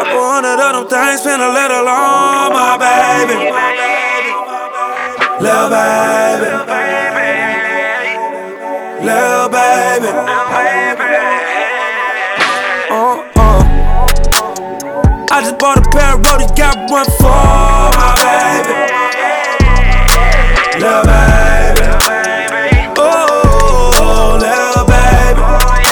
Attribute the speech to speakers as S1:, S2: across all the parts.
S1: Drop 100 of them things, spend a little on my baby. Lil' baby, lil' baby. I just bought a pair of roadies, got one for my baby. Lil' baby, oh, lil' baby.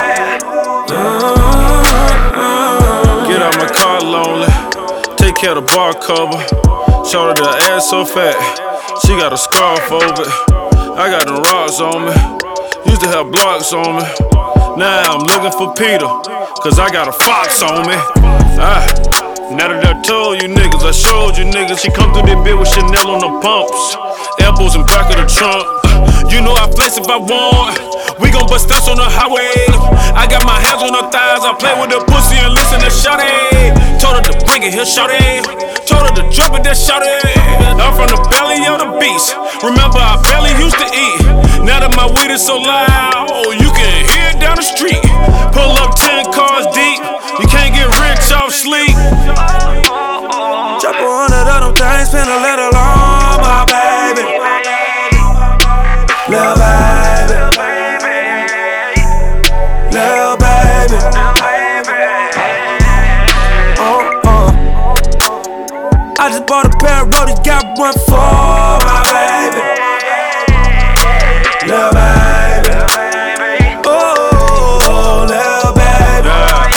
S2: Get out my car lonely, take care of the bar cover. Showed her the ass so fat, she got a scarf over it. I got them rocks on me, used to have blocks on me. Now I'm looking for Peter, cause I got a fox on me. Now that I told you niggas, I showed you niggas. She come through that bit with Chanel on the pumps, elbows in back of the trunk. You know I flex if I want. We gon' bust stunts on the highway. I got my hands on her thighs, I play with the pussy and listen to shawty. Told her to bring it here, shawty. Told her to drop it, that shawty. I'm from the belly of the beast. Remember I barely used to eat. Now that my weed is so loud, you can hear it down the street. Pull up 10 cars deep, you can't get rich off sleep.
S1: Drop 100 of them things, spend a little on my baby. Lil' baby, lil' baby. I just bought a pair of roadies, got one for my baby. Lil' baby, oh, lil' baby.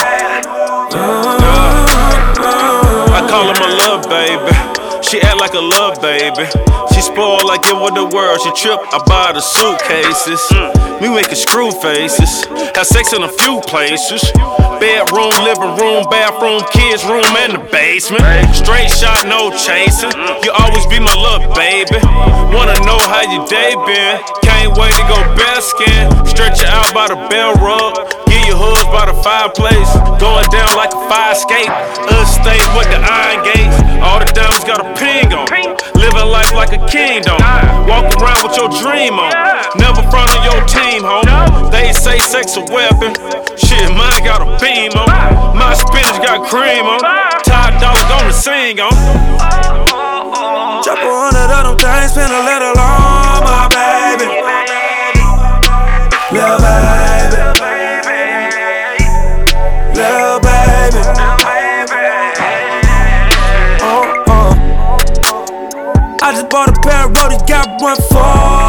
S2: I call her my love baby, she act like a love baby. She spoiled like it was the world, she trip, I buy the suitcases. We making screw faces, have sex in a few places. Bedroom, living room, bathroom, kids room, and the basement. Straight shot, no chasing, you always be my love baby. Wanna know how your day been, can't wait to go basking. Stretch you out by the bell rug, give you hugs by the fireplace. Going down like a fire escape, estate with the iron gates. All the diamonds got a ping on, living life like a king don't. Walk around with your dream on, never front on your team, home. They say sex a weapon, shit, mine got a beam on. My spinach got cream on, Top Dog gonna sing on.
S1: Drop 100 of them things, spend a little on my baby. Lil' baby, lil' baby. I just bought a pair of roadies, got one for